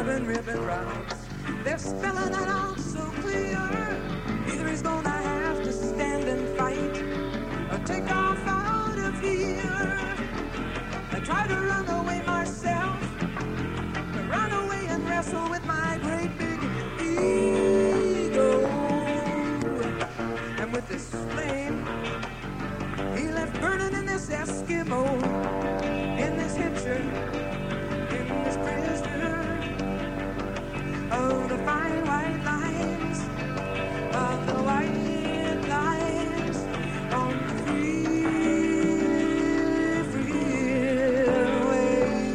ribbon rounds. They're spelling it out so clear. Either he's gonna have to stand and fight or take off out of here. I try to run away myself, run away and wrestle with my great big ego. And with this flame he left burning in this Eskimo, in this hitcher, in this prisoner of the fine white lines, of the white lines on the free freeway.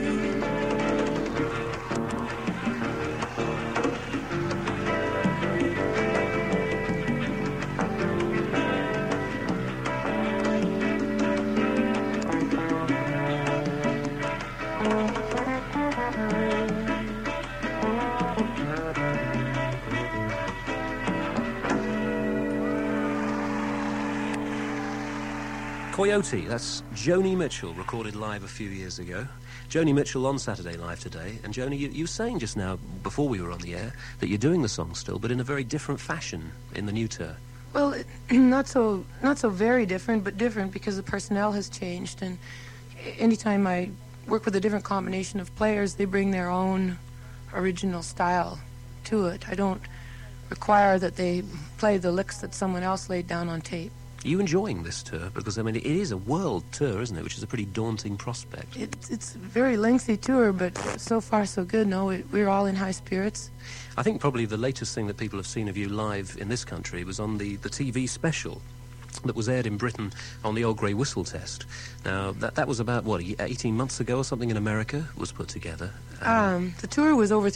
Coyote, that's Joni Mitchell, recorded live a few years ago. Joni Mitchell on Saturday Live today. And Joni, you were saying just now, before we were on the air, that you're doing the song still, but in a very different fashion in the new tour. Well, not so very different, but different because the personnel has changed. And anytime I work with a different combination of players, they bring their own original style to it. I don't require that they play the licks that someone else laid down on tape. Are you enjoying this tour? Because, I mean, it is a world tour, isn't it? Which is a pretty daunting prospect. It's a very lengthy tour, but so far so good. No, we're all in high spirits. I think probably the latest thing that people have seen of you live in this country was on the TV special that was aired in Britain on the Old Grey Whistle Test. Now, that was about, 18 months ago or something in America was put together? The tour was over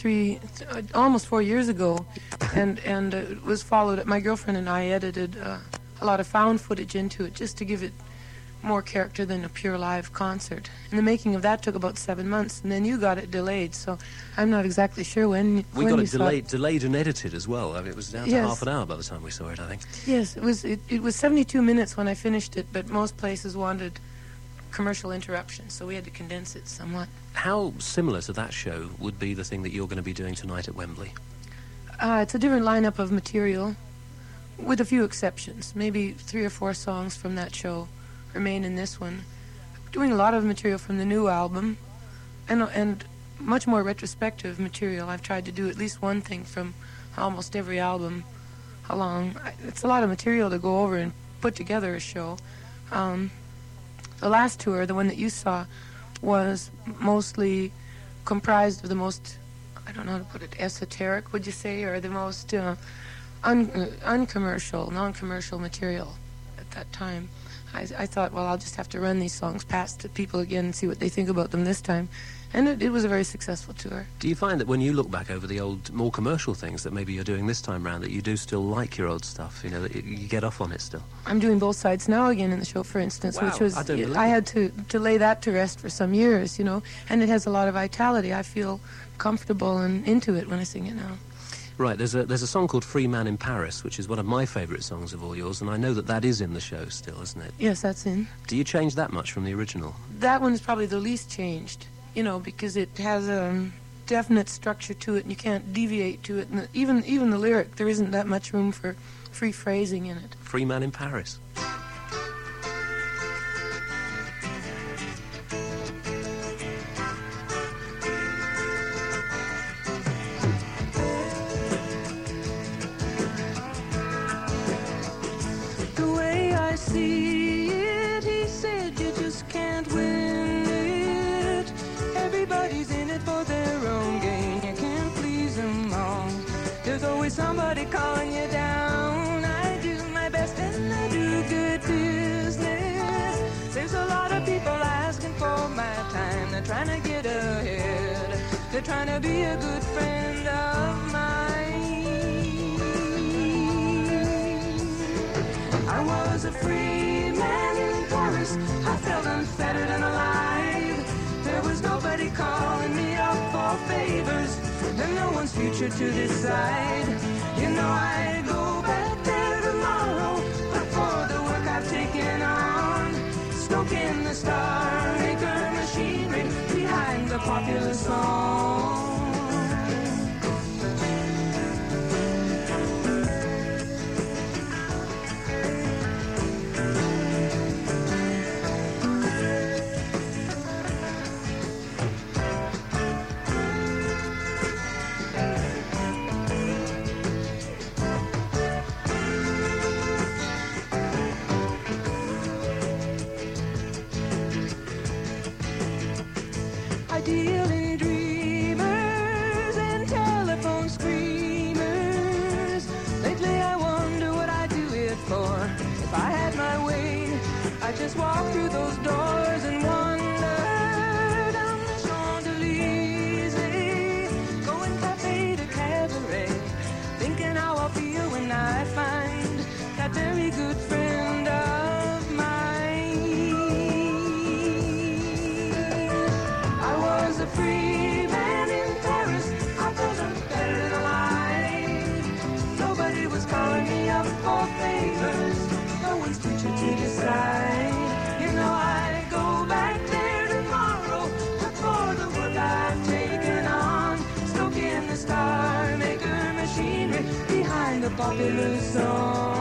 almost 4 years ago, and it was followed. My girlfriend and I edited a lot of found footage into it just to give it more character than a pure live concert. And the making of that took about 7 months, and then you got it delayed, so I'm not exactly sure when we got it delayed and edited as well. I mean, it was down to half an hour by the time we saw it, I think. Yes, it was 72 minutes when I finished it, but most places wanted commercial interruptions, so we had to condense it somewhat. How similar to that show would be the thing that you're going to be doing tonight at Wembley? It's a different lineup of material, with a few exceptions. Maybe 3 or 4 songs from that show remain in this one. I'm doing a lot of material from the new album, and much more retrospective material. I've tried to do at least one thing from almost every album along. It's a lot of material to go over and put together a show. The last tour, the one that you saw, was mostly comprised of the most, I don't know how to put it, esoteric, would you say, or the most uncommercial, non-commercial material at that time. I thought, well, I'll just have to run these songs past the people again and see what they think about them this time. And it was a very successful tour. Do you find that when you look back over the old, more commercial things that maybe you're doing this time round, that you do still like your old stuff, you know, that you get off on it still? I'm doing Both Sides now again in the show, for instance, wow, which was, I had to lay that to rest for some years, you know, and it has a lot of vitality. I feel comfortable and into it when I sing it now. Right, there's a song called Free Man in Paris, which is one of my favourite songs of all yours, and I know that is in the show still, isn't it? Yes, that's in. Do you change that much from the original? That one is probably the least changed, you know, because it has a definite structure to it, and you can't deviate to it. And even the lyric, there isn't that much room for free phrasing in it. Free Man in Paris. See it, he said, you just can't win it. Everybody's in it for their own gain. You can't please them all. There's always somebody calling you down. I do my best and I do good business. There's a lot of people asking for my time. They're trying to get ahead. They're trying to be a good friend of mine. I was a free man in Paris. I felt unfettered and alive. There was nobody calling me up for favors, and no one's future to decide. You know I'd go back there tomorrow, but for the work I've taken on, stoking the Star Maker machinery behind the popular song. I just walked through those doors and wandered down the Champs-Élysées, going cafe to cabaret, thinking how I'll feel when I find that very good friend of mine. I was a free man in Paris, I wasn't better than alive. Nobody was calling me up for favors, no one's preaching to decide. You know I go back there tomorrow, look for the work I've taken on, stoking the star maker machinery behind the popular song.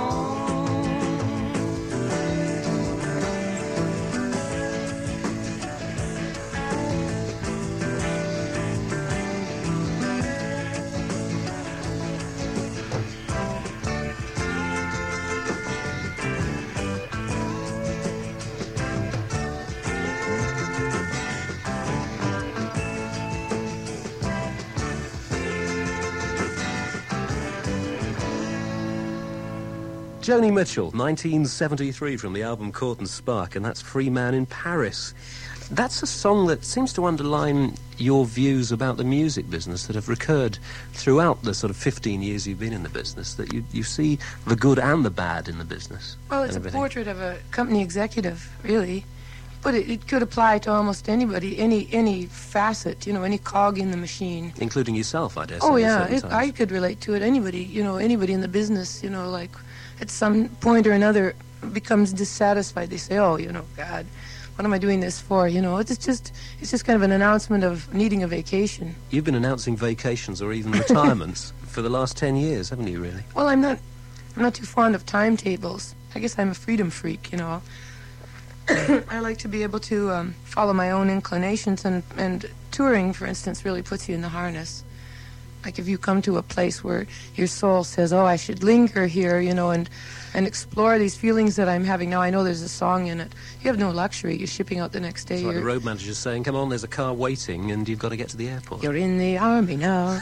Joni Mitchell, 1973, from the album Court and Spark, and that's Free Man in Paris. That's a song that seems to underline your views about the music business that have recurred throughout the sort of 15 years you've been in the business, that you see the good and the bad in the business. Well, it's a portrait of a company executive, really. But it could apply to almost anybody, any facet, any cog in the machine. Including yourself, I dare say. Oh, yeah, I could relate to it. Anybody in the business, like at some point or another becomes dissatisfied. They say, oh, God, what am I doing this for? It's just kind of an announcement of needing a vacation. You've been announcing vacations or even retirements for the last 10 years, haven't you, really? Well, I'm not too fond of timetables. I guess I'm a freedom freak, I like to be able to follow my own inclinations, and touring, for instance, really puts you in the harness. Like if you come to a place where your soul says, oh, I should linger here, and explore these feelings that I'm having. Now, I know there's a song in it. You have no luxury. You're shipping out the next day. It's like the road manager's saying, come on, there's a car waiting, and you've got to get to the airport. You're in the army now.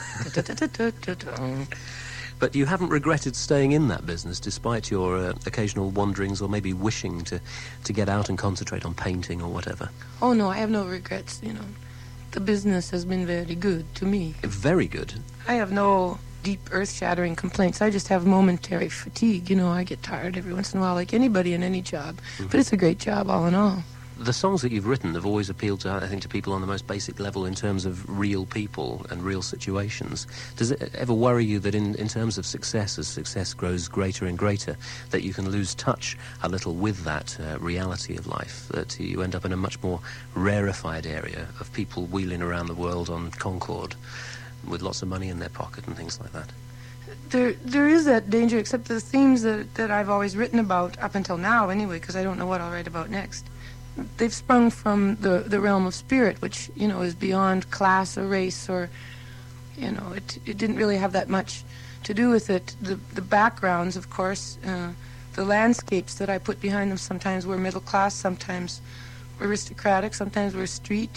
But you haven't regretted staying in that business, despite your occasional wanderings, or maybe wishing to get out and concentrate on painting or whatever. Oh, no, I have no regrets, The business has been very good to me. Very good. I have no deep, earth-shattering complaints. I just have momentary fatigue. I get tired every once in a while, like anybody in any job. Mm-hmm. But it's a great job, all in all. The songs that you've written have always appealed to, I think, to people on the most basic level in terms of real people and real situations. Does it ever worry you that in terms of success, as success grows greater and greater, that you can lose touch a little with that reality of life, that you end up in a much more rarefied area of people wheeling around the world on Concorde with lots of money in their pocket and things like that? There is that danger, except the themes that I've always written about, up until now anyway, because I don't know what I'll write about next. They've sprung from the realm of spirit, which, is beyond class or race or, it didn't really have that much to do with it. The backgrounds, of course, the landscapes that I put behind them sometimes were middle class, sometimes were aristocratic, sometimes were street,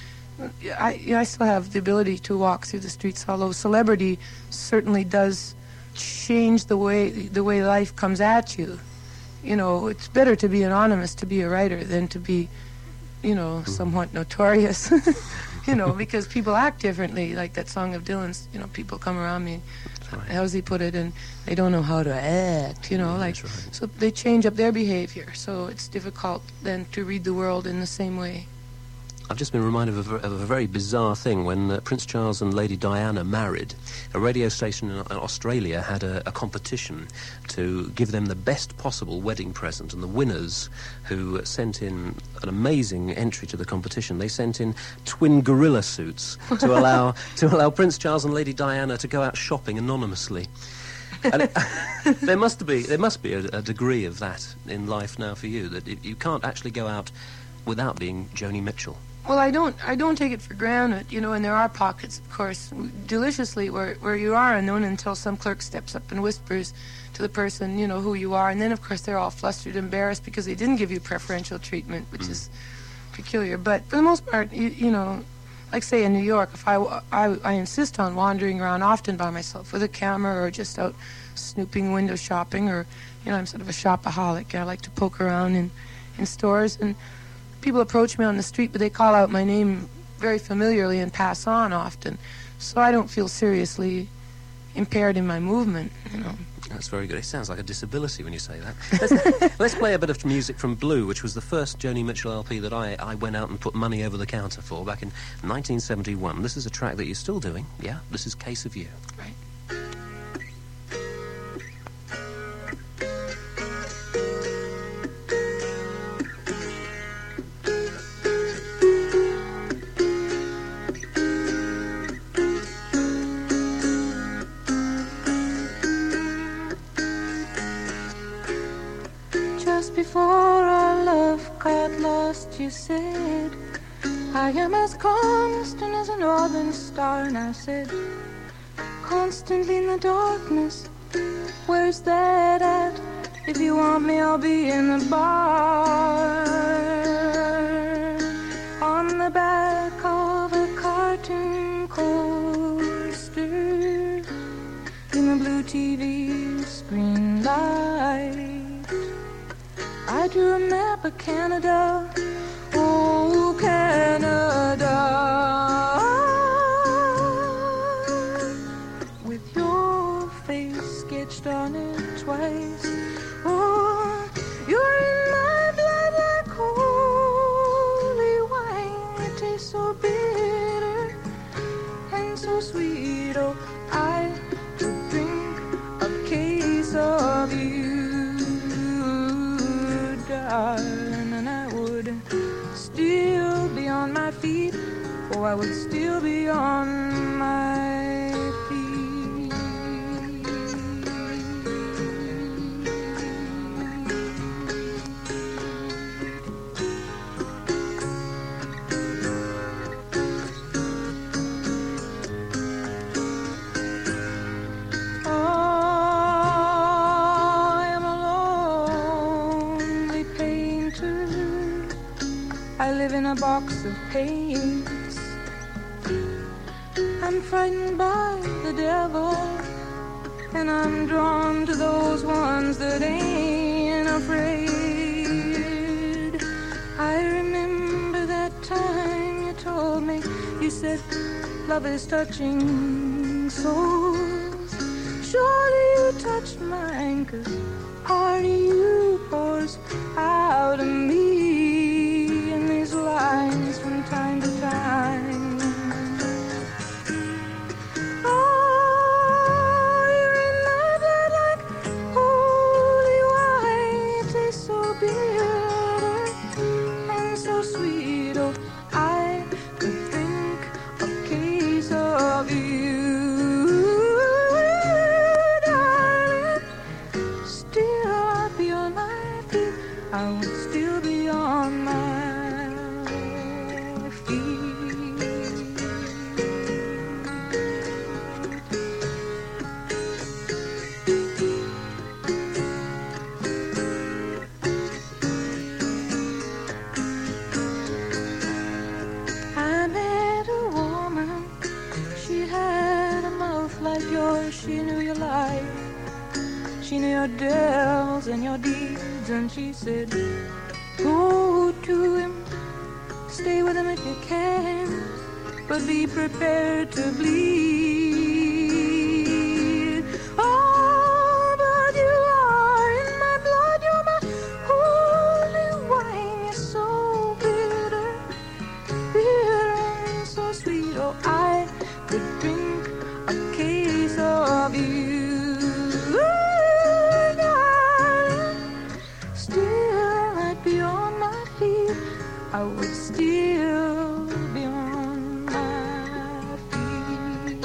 I still have the ability to walk through the streets, although celebrity certainly does change the way life comes at you. It's better to be anonymous, to be a writer, than to be, somewhat notorious, because people act differently. Like that song of Dylan's, people come around me, right. How does he put it, and they don't know how to act, right. So they change up their behavior. So it's difficult then to read the world in the same way. I've just been reminded of a very bizarre thing. When Prince Charles and Lady Diana married, a radio station in Australia had a competition to give them the best possible wedding present, and the winners, who sent in an amazing entry to the competition, they sent in twin gorilla suits to allow Prince Charles and Lady Diana to go out shopping anonymously. And there must be a degree of that in life now for you, that you can't actually go out without being Joni Mitchell. Well, I don't take it for granted, and there are pockets, of course, deliciously where you are unknown until some clerk steps up and whispers to the person, who you are, and then, of course, they're all flustered, embarrassed because they didn't give you preferential treatment, which is peculiar. But for the most part, like say in New York, if I insist on wandering around often by myself with a camera or just out snooping, window shopping, or I'm sort of a shopaholic. I like to poke around in in stores, and people approach me on the street, but they call out my name very familiarly and pass on often. So I don't feel seriously impaired in my movement, you know. That's very good. It sounds like a disability when you say that. Let's play a bit of music from Blue, which was the first Joni Mitchell LP that I went out and put money over the counter for back in 1971. This is a track that you're still doing. Yeah, this is Case of You. Right. Before our love got lost, you said, I am as constant as a northern star. And I said, constantly in the darkness, where's that at? If you want me, I'll be in the bar, on the back of a cartoon coaster, in the blue TV screen light. I drew a map of Canada, oh Canada, with your face sketched on it twice. Oh, you're in my blood like holy wine. It tastes so bitter and so sweet. Oh, I could drink a case of you, and I would still be on my feet. Oh, I would still be on my feet. I live in a box of paints. I'm frightened by the devil, and I'm drawn to those ones that ain't afraid. I remember that time you told me, you said, love is touching souls. Surely you touched mine, 'cause part of you pours out of me. Lines from time to time. Oh, you're in my blood like holy wine. It tastes so bitter and so sweet. Oh, I could drink a case of you, darling. Still I'd be on my feet. I would still be on my she knew your life, she knew your devils and your deeds, and she said, go to him, stay with him if you can, but be prepared to bleed. Oh, but you are in my blood, you're my holy wine. You're so bitter, bitter and so sweet. Oh, I could drink a case of you, darling. Still I'd be on my feet. I would still be on my feet.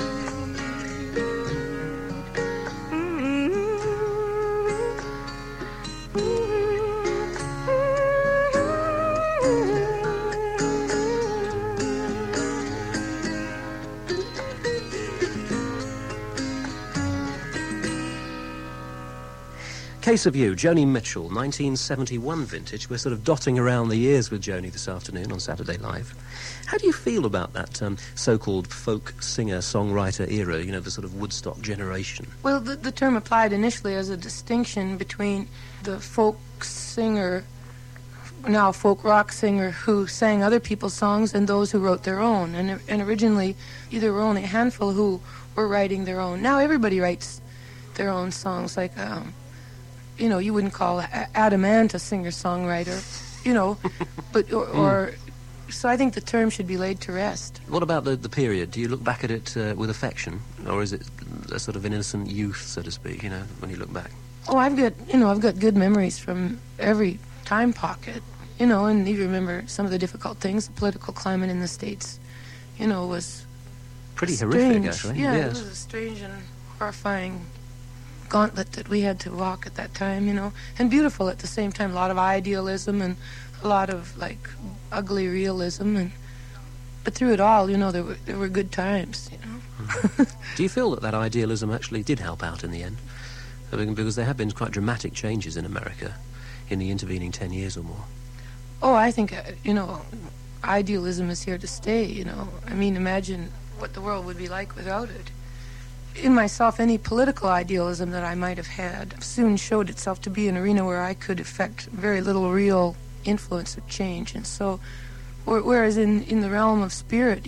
Case of You, Joni Mitchell, 1971 vintage. We're sort of dotting around the years with Joni this afternoon on Saturday Live. How do you feel about that so-called folk singer-songwriter era, you know, the sort of Woodstock generation? Well, the term applied initially as a distinction between the folk singer now folk rock singer who sang other people's songs and those who wrote their own. And originally, there were only a handful who were writing their own. Now everybody writes their own songs. Like, you wouldn't call Adam Ant a singer-songwriter, but or so I think the term should be laid to rest. What about the period? Do you look back at it with affection, or is it a sort of an innocent youth, so to speak? When you look back. Oh, I've got good memories from every time pocket. And you remember some of the difficult things. The political climate in the States, was pretty strange. Horrific, actually. Yeah, yes. It was a strange and horrifying gauntlet that we had to walk at that time, and beautiful at the same time. A lot of idealism and a lot of, ugly realism. But through it all, there were good times, Do you feel that idealism actually did help out in the end? Because there have been quite dramatic changes in America in the intervening 10 years or more. Oh, I think, idealism is here to stay, I mean, imagine what the world would be like without it. In myself, any political idealism that I might have had soon showed itself to be an arena where I could effect very little real influence or change. And so, whereas in the realm of spirit,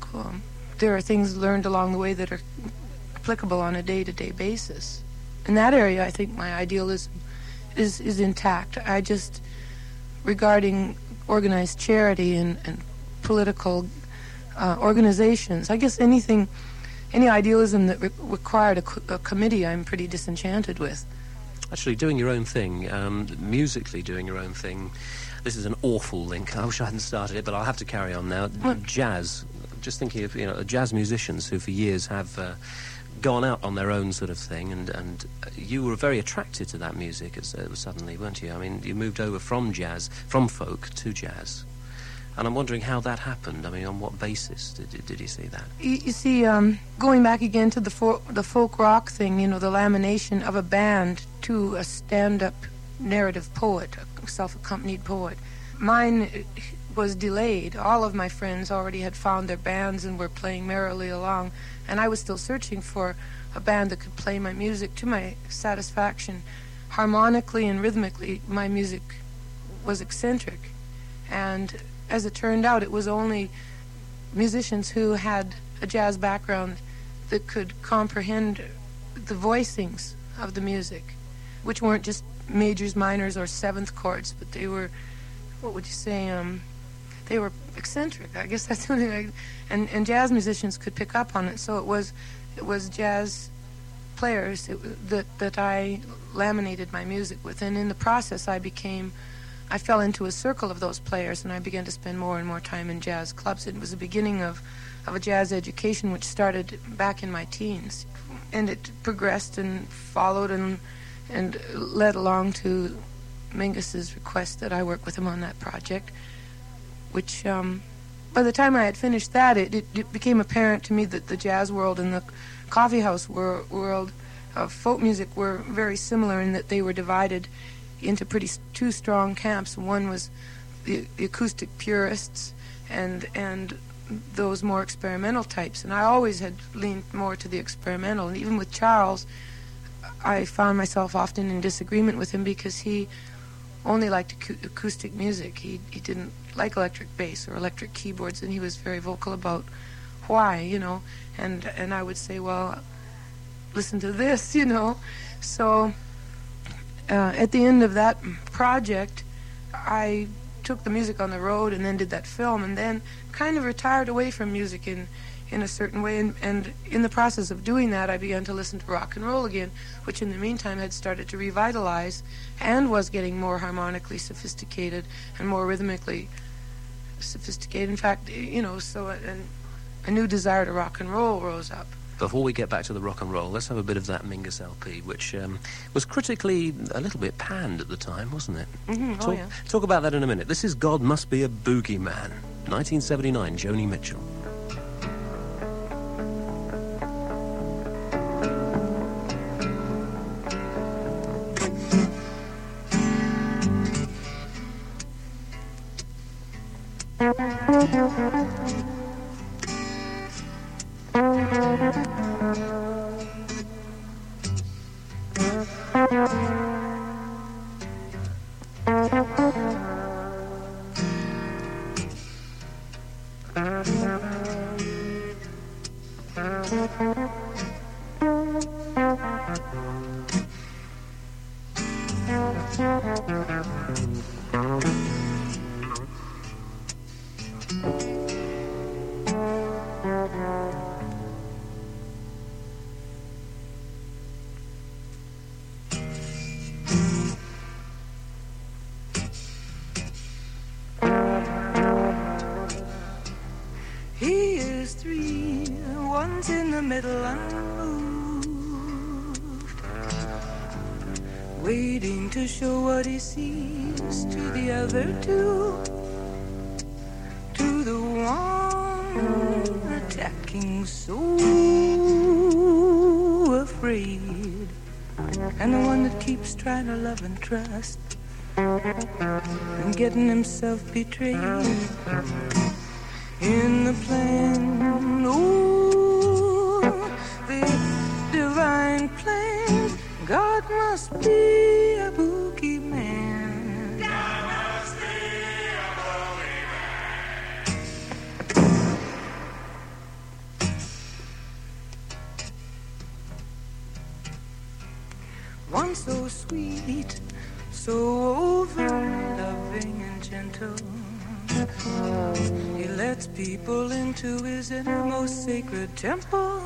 there are things learned along the way that are applicable on a day-to-day basis. In that area, I think my idealism is intact. I just, regarding organized charity and political organizations, I guess any idealism that required a committee, I'm pretty disenchanted with. Actually, doing your own thing, musically doing your own thing, this is an awful link. I wish I hadn't started it, but I'll have to carry on now. Jazz. Just thinking of, jazz musicians who for years have gone out on their own sort of thing, and you were very attracted to that music suddenly, weren't you? I mean, you moved over from folk to jazz. And I'm wondering how that happened. I mean, on what basis did you see that? You see, going back again to the folk rock thing, the lamination of a band to a stand-up narrative poet, a self-accompanied poet. Mine was delayed. All of my friends already had found their bands and were playing merrily along, and I was still searching for a band that could play my music to my satisfaction. Harmonically and rhythmically, my music was eccentric, and as it turned out, it was only musicians who had a jazz background that could comprehend the voicings of the music, which weren't just majors, minors, or seventh chords, but they were, what would you say, they were eccentric. I guess that's something and jazz musicians could pick up on it. So it was jazz players that I laminated my music with, and in the process I fell into a circle of those players, and I began to spend more and more time in jazz clubs. It was the beginning of a jazz education which started back in my teens, and it progressed and followed and led along to Mingus's request that I work with him on that project, which by the time I had finished that, it became apparent to me that the jazz world and the coffee house world of folk music were very similar in that they were divided into two strong camps. One was the acoustic purists and those more experimental types, and I always had leaned more to the experimental. And even with Charles, I found myself often in disagreement with him because he only liked acoustic music. He didn't like electric bass or electric keyboards, and he was very vocal about why, and I would say, well, listen to this, So at the end of that project, I took the music on the road and then did that film, and then kind of retired away from music in a certain way, and in the process of doing that, I began to listen to rock and roll again, which in the meantime had started to revitalize and was getting more harmonically sophisticated and more rhythmically sophisticated. In fact, so a new desire to rock and roll rose up. Before we get back to the rock and roll, let's have a bit of that Mingus LP, which was critically a little bit panned at the time, wasn't it? Mm-hmm. Talk about that in a minute. This is God Must Be a Boogeyman, 1979, Joni Mitchell. He is three, one's in the middle unmoved, waiting to show what he sees to the other two, to the one attacking so afraid, and the one that keeps trying to love and trust and getting himself betrayed. In the plan, oh, the divine plan, God must be a boogeyman. God must be a boogeyman. One so sweet, so over-loving and gentle, he lets people into his innermost sacred temple.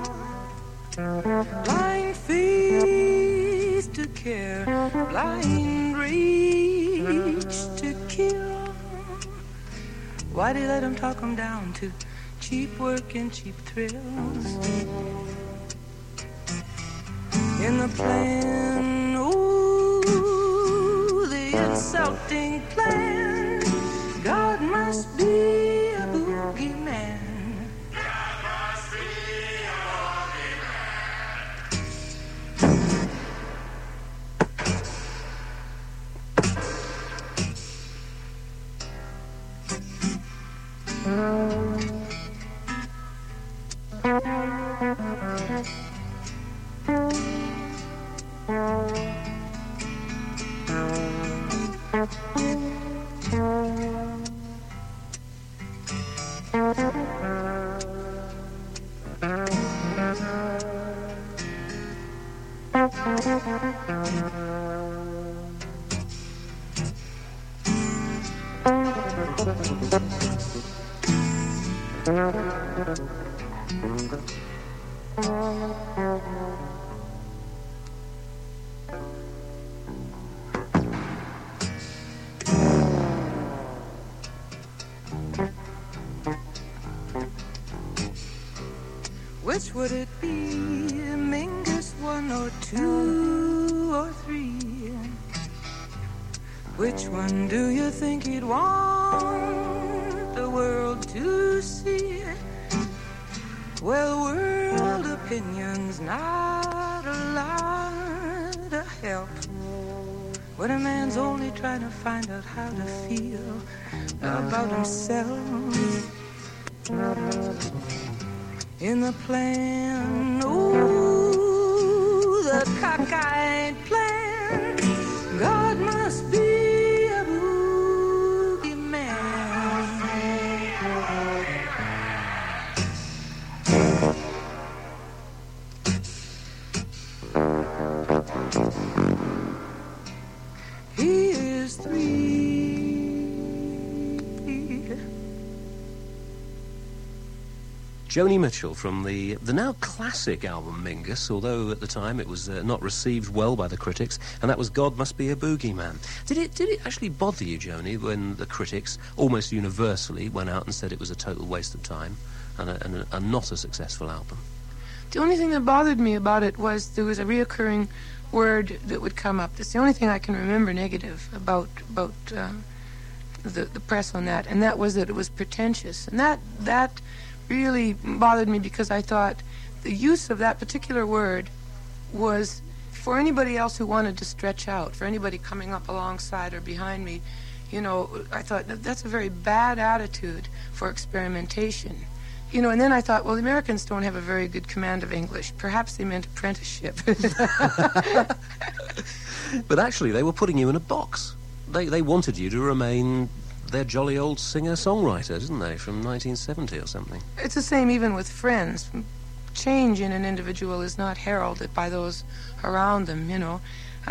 Blind faith to care, blind rage to kill. Why'd he let him talk him down to cheap work and cheap thrills? In the plan, oh, the insulting plan, God must be a boogeyman. God must be a Which would it be, Mingus, one or two or three? Which one do you think he'd want the world to see? Well, world opinion's not a lot of help when a man's only trying to find out how to feel about himself. In the plan, ooh, the cockeyed plan, God must be a boogeyman. He is three. Joni Mitchell from the now classic album Mingus, although at the time it was not received well by the critics, and that was God Must Be a Boogeyman. Did it actually bother you, Joni, when the critics almost universally went out and said it was a total waste of time and not a successful album? The only thing that bothered me about it was there was a reoccurring word that would come up. That's the only thing I can remember negative about the press on that, and that was that it was pretentious. And that really bothered me because I thought the use of that particular word was for anybody else who wanted to stretch out, for anybody coming up alongside or behind me. You know, I thought that's a very bad attitude for experimentation. You know, and then I thought, well, the Americans don't have a very good command of English. Perhaps they meant apprenticeship. But actually, they were putting you in a box. They wanted you to remain their jolly old singer-songwriter, didn't they, from 1970 or something? It's the same even with Friends. change in an individual is not heralded by those around them, you know.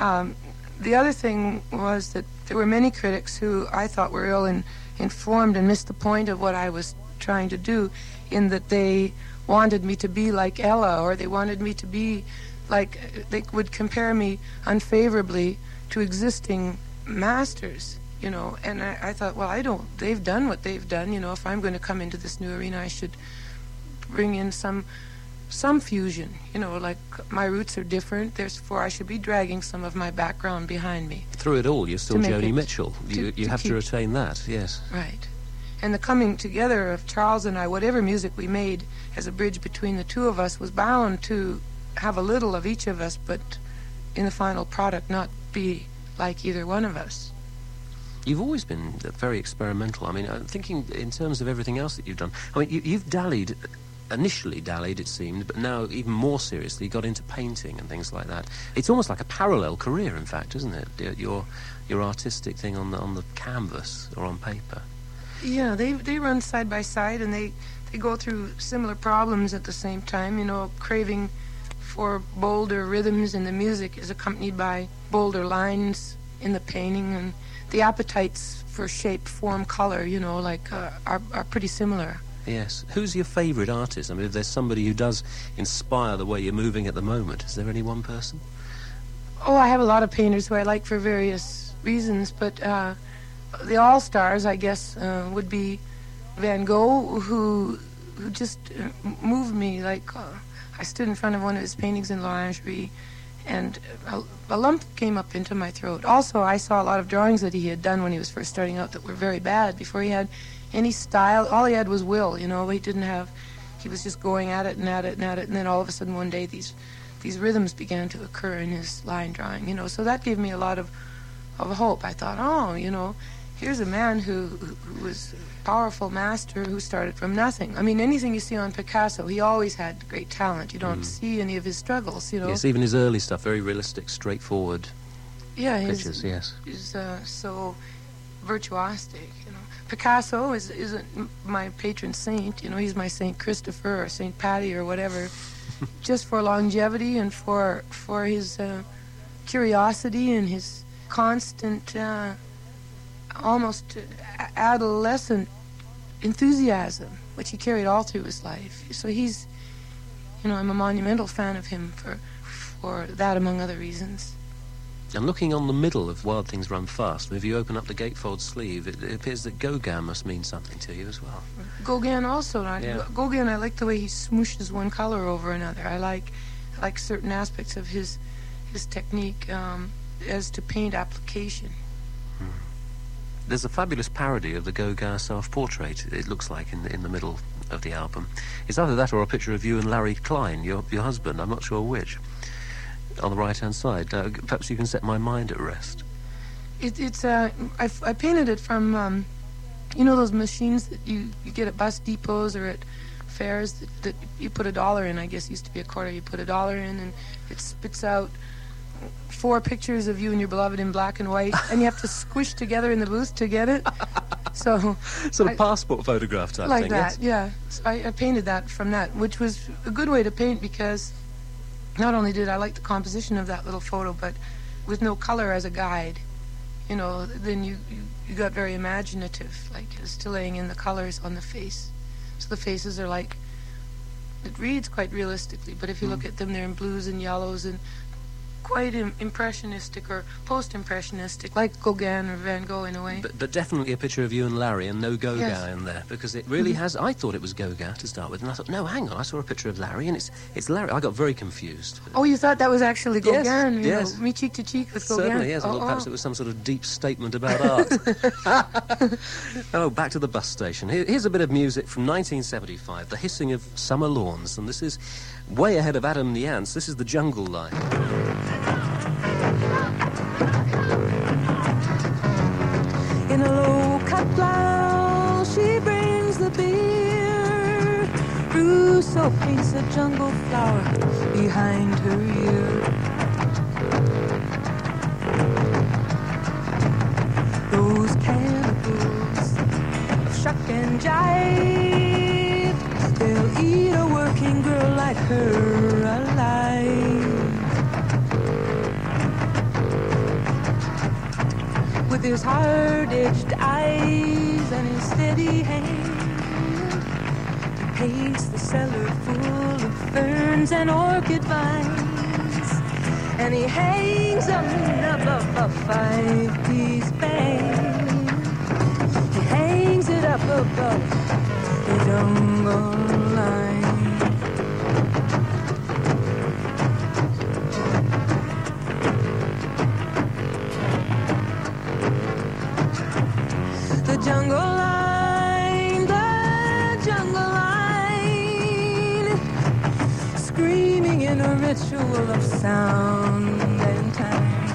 The other thing was that there were many critics who I thought were ill-informed and missed the point of what I was trying to do, in that they wanted me to be like Ella, or they wanted me to be like, they would compare me unfavorably to existing masters, you know. And I thought, well, they've done what they've done, you know. If I'm going to come into this new arena, I should bring in some fusion, you know, like my roots are different, therefore I should be dragging some of my background behind me. Through it all, you're still Joni Mitchell. You have to retain that, yes. Right. And the coming together of Charles and I, whatever music we made as a bridge between the two of us, was bound to have a little of each of us, but in the final product not be like either one of us. You've always been very experimental. I mean, I'm thinking in terms of everything else that you've done. I mean, you've initially dallied, it seemed, but now even more seriously got into painting and things like that. It's almost like a parallel career, in fact, isn't it? Your artistic thing on the canvas or on paper. Yeah, they run side by side, and they go through similar problems at the same time. You know, craving for bolder rhythms in the music is accompanied by bolder lines in the painting, and the appetites for shape, form, color, you know, like are pretty similar. Yes. Who's your favourite artist? I mean, if there's somebody who does inspire the way you're moving at the moment, is there any one person? Oh, I have a lot of painters who I like for various reasons, but the all-stars, I guess, would be Van Gogh, who just moved me. Like, I stood in front of one of his paintings in L'Orangerie, and a lump came up into my throat. Also, I saw a lot of drawings that he had done when he was first starting out that were very bad, before he had any style. All he had was will, you know. He was just going at it and at it and at it, and then all of a sudden one day these rhythms began to occur in his line drawing, you know. So that gave me a lot of hope. I thought, oh, you know, here's a man who was a powerful master who started from nothing. I mean, anything you see on Picasso, he always had great talent. You don't see any of his struggles, you know. Yes, even his early stuff, very realistic, straightforward pictures, yes. He's so virtuosic, you know. Picasso isn't my patron saint, you know. He's my Saint Christopher or Saint Patty or whatever, just for longevity and for his curiosity and his constant, almost adolescent enthusiasm, which he carried all through his life. So he's, you know, I'm a monumental fan of him for that, among other reasons. And looking on the middle of Wild Things Run Fast, if you open up the gatefold sleeve, it appears that Gauguin must mean something to you as well. Gauguin also. Yeah. Gauguin, I like the way he smooshes one color over another. I like certain aspects of his technique as to paint application. There's a fabulous parody of the Gauguin self-portrait, it looks like, in the middle of the album. It's either that or a picture of you and Larry Klein, your husband, I'm not sure which, on the right-hand side. Perhaps you can set my mind at rest. I painted it from, you know, those machines that you get at bus depots or at fairs that you put $1 in. I guess it used to be a quarter. You put $1 in, and it spits out 4 pictures of you and your beloved in black and white, and you have to squish together in the booth to get it. So sort of passport photograph type like thing, that, yes? yeah. So I painted that from that, which was a good way to paint, because not only did I like the composition of that little photo, but with no color as a guide, you know, then you got very imaginative, like still laying in the colors on the face. So the faces are like, it reads quite realistically, but if you look at them, they're in blues and yellows and quite impressionistic or post-impressionistic, like Gauguin or Van Gogh in a way. But definitely a picture of you and Larry and no Gauguin Yes. in there, because it really has... I thought it was Gauguin to start with, and I thought, no, hang on, I saw a picture of Larry, and it's Larry. I got very confused. Oh, you thought that was actually Yes, Gauguin? You yes. know, me cheek to cheek with Gauguin? Certainly, yes. I thought perhaps it was some sort of deep statement about art. Oh, back to the bus station. Here's a bit of music from 1975, The Hissing of Summer Lawns, and this is way ahead of Adam the Ants. This is the Jungle Line. In a low-cut blouse, she brings the beer. Rousseau paints a jungle flower behind her ear. Those cannibals of shuck and jive They'll eat a working girl like her alive. With his hard-edged eyes and his steady hand, he paints the cellar full of ferns and orchid vines, and he hangs them above a five-piece band. He hangs it up above the jungle line. The jungle line, screaming in a ritual of sound and time,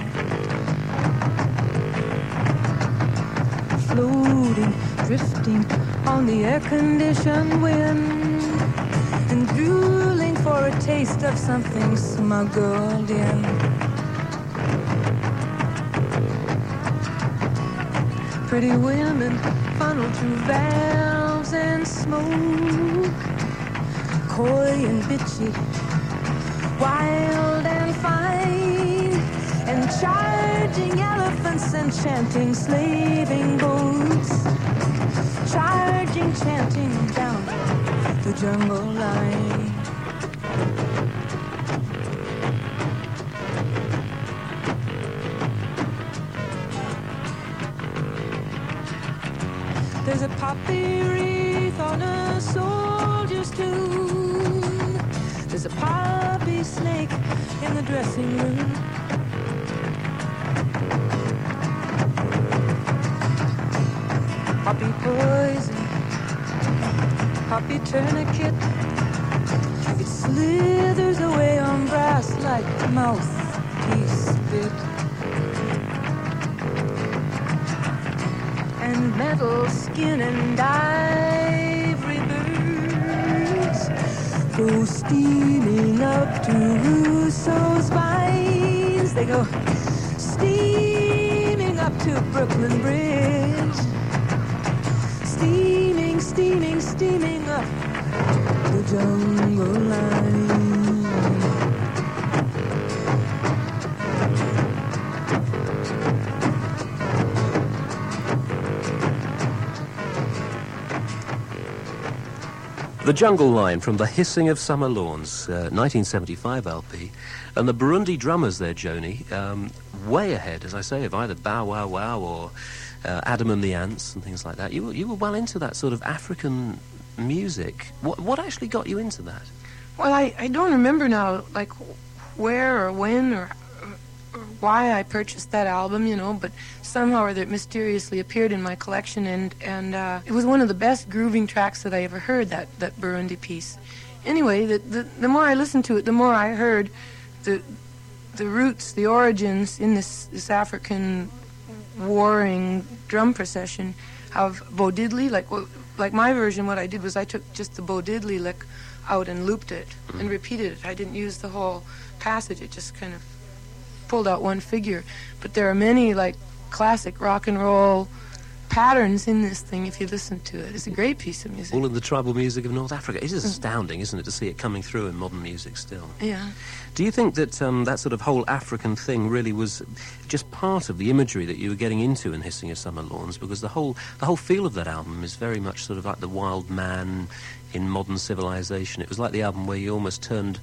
floating, drifting on the air-conditioned wind, and drooling for a taste of something smuggled in. Pretty women funneled through valves and smoke, coy and bitchy, wild and fine, and charging elephants and chanting slaving boats, charging, chanting down the jungle line. There's a poppy wreath on a soldier's tomb. There's a poppy snake in the dressing room. Poppy poison, poppy tourniquet. It slithers away on brass like mouthpiece bit. And metal skin and ivory birds go steaming up to Rousseau's vines. They go steaming up to Brooklyn Bridge, steaming, steaming, steaming up the jungle line. The Jungle Line from The Hissing of Summer Lawns, 1975 LP. And the Burundi drummers there, Joni, way ahead, as I say, of either Bow Wow Wow or Adam and the Ants and things like that. You were well into that sort of African music. What actually got you into that? Well, I don't remember now, like, where or when or why I purchased that album, you know, but somehow or other it mysteriously appeared in my collection, and it was one of the best grooving tracks that I ever heard, that Burundi piece. Anyway, the more I listened to it, the more I heard the roots, the origins in this African warring drum procession of Bo Diddley. Like my version, what I did was I took just the Bo Diddley lick out and looped it and repeated it. I didn't use the whole passage. It just kind of pulled out one figure. But there are many, like, classic rock and roll patterns in this thing if you listen to it. It's a great piece of music. All in the tribal music of North Africa. It is astounding, isn't it, to see it coming through in modern music still. Yeah. Do you think that that sort of whole African thing really was just part of the imagery that you were getting into in Hissing of Summer Lawns? Because the whole feel of that album is very much sort of like the wild man in modern civilization. It was like the album where you almost turned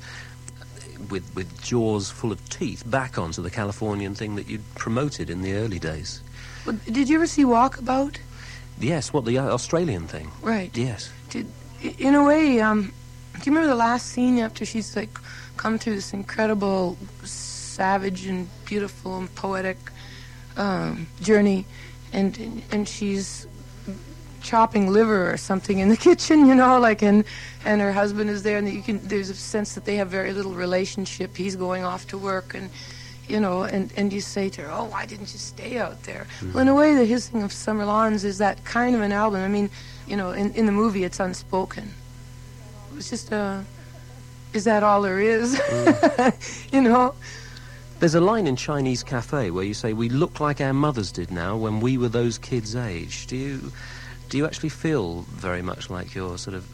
with jaws full of teeth back onto the Californian thing that you'd promoted in the early days. Well, did you ever see Walkabout? Yes, the Australian thing. Right. Yes. In a way, do you remember the last scene after she's, like, come through this incredible, savage and beautiful and poetic journey, and she's chopping liver or something in the kitchen, you know, like, and her husband is there, and there's a sense that they have very little relationship. He's going off to work, and, you know, and you say to her, oh, why didn't you stay out there? Mm-hmm. Well, in a way, The Hissing of Summer Lawns is that kind of an album. I mean, you know, in the movie, it's unspoken. It's just is that all there is? You know? There's a line in Chinese Cafe where you say, we look like our mothers did now when we were those kids' age. Do you actually feel very much like you're sort of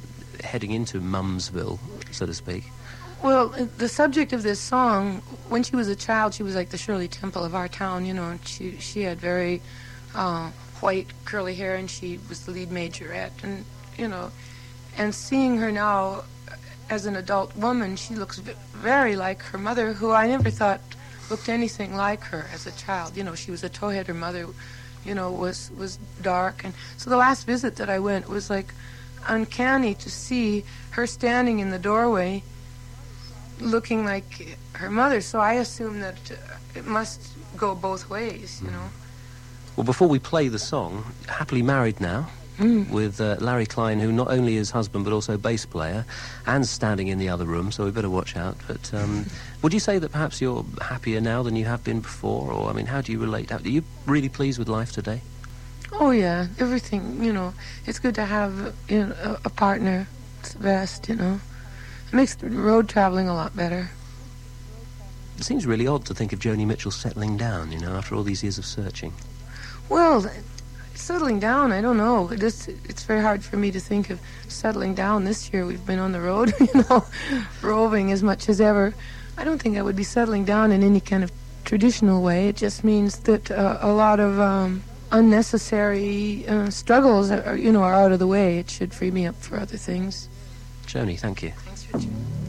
heading into Mumsville, so to speak. Well, the subject of this song, when she was a child, she was like the Shirley Temple of our town, you know, and she had very white curly hair, and she was the lead majorette, and, you know, and seeing her now as an adult woman, she looks very like her mother, who I never thought looked anything like her as a child. You know, she was a towhead. Her mother, you know, was dark. And so the last visit that I went was like uncanny to see her standing in the doorway looking like her mother. So I assume that it must go both ways, you know. Well, before we play the song, happily married now. With Larry Klein, who not only is husband but also bass player, and standing in the other room, so we better watch out. But would you say that perhaps you're happier now than you have been before? Or, I mean, how do you relate? Are you really pleased with life today? Oh, yeah, everything, you know. It's good to have, you know, a partner. It's the best, you know. It makes road traveling a lot better. It seems really odd to think of Joni Mitchell settling down, you know, after all these years of searching. Well, settling down, I don't know. It's very hard for me to think of settling down. This year we've been on the road, you know, roving as much as ever. I don't think I would be settling down in any kind of traditional way. It just means that a lot of unnecessary struggles are, you know, are out of the way. It should free me up for other things. Joni, thank you. Thanks, Richard.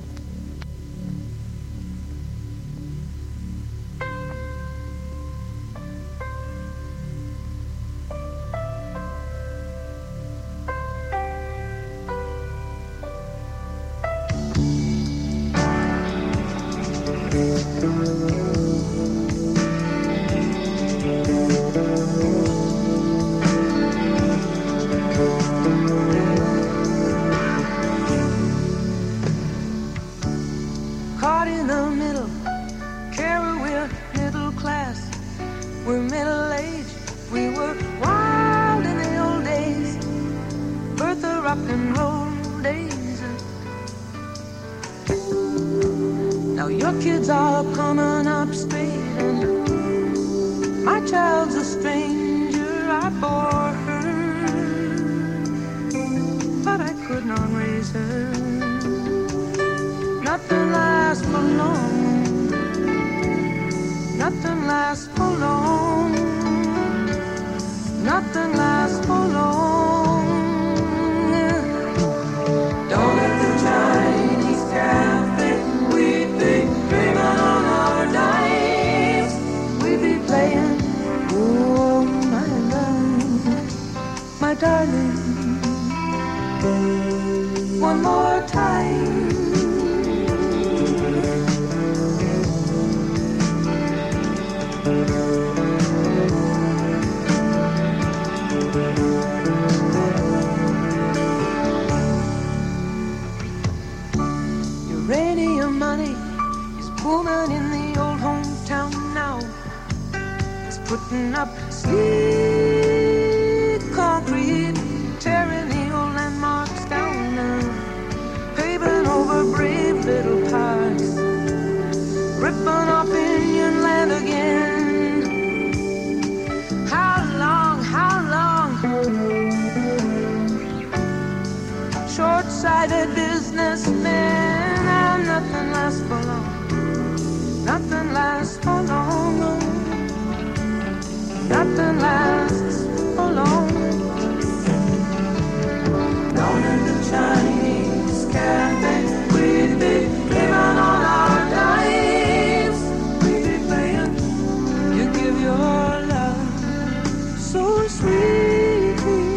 Caught in the middle, Carol, we're middle class, we're middle-aged, we were wild in the old days, Bertha rock and roll days. Now your kids are coming up straight, and my child's a stranger. I bore her, but I could not raise her. Nothing lasts for long. Nothing lasts for long. Nothing lasts for long. Down at the Chinese cafe, we'd be dreaming on our dimes. We'd be playing, oh my darling, one more time. Uranium money is booming in the old hometown now. It's putting up sleek concrete, tearing the old landmarks down, paving over brave little parks, ripping off Indian land again. How long, short-sighted businessmen, and nothing lasts for long. Nothing lasts for long. Nothing lasts for long. Down in the Chinese cafe, we'd be living on our dimes. We'd be playing, you give your love so sweetly.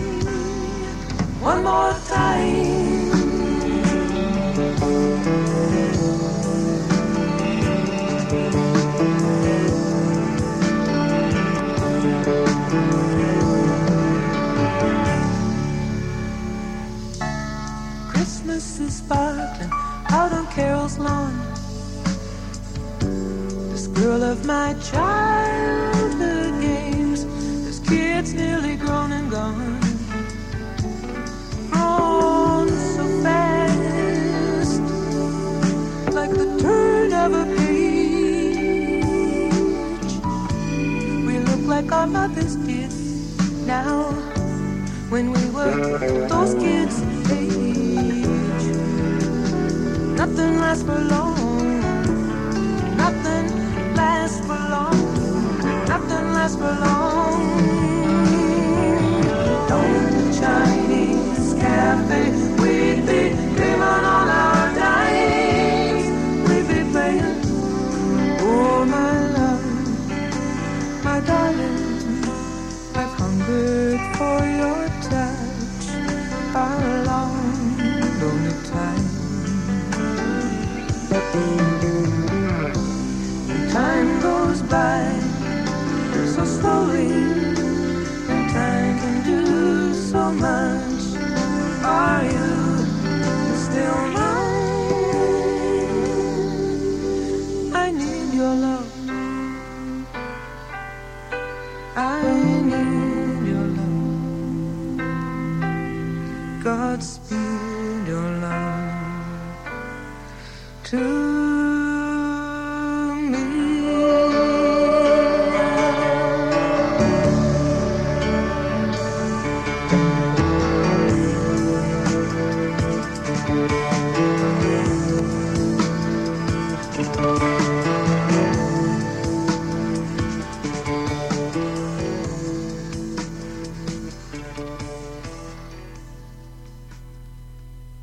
One more time. Christmas is sparkling out on Carol's lawn. This girl of my childhood games, this kid's nearly grown and gone. Grown so fast, like the turn of a page. We look like our mothers did now, when we were those kids' age. Nothing lasts for long. Nothing lasts for long. Nothing lasts for long. Don't Chinese cafe, we'd be living on our dimes. We'd be playing, oh my love, my darling, I've hungered for your touch a long, lonely time. And time goes by so slowly, and time can do so much. Are you still mine? I need your love. I need your love. Godspeed your love to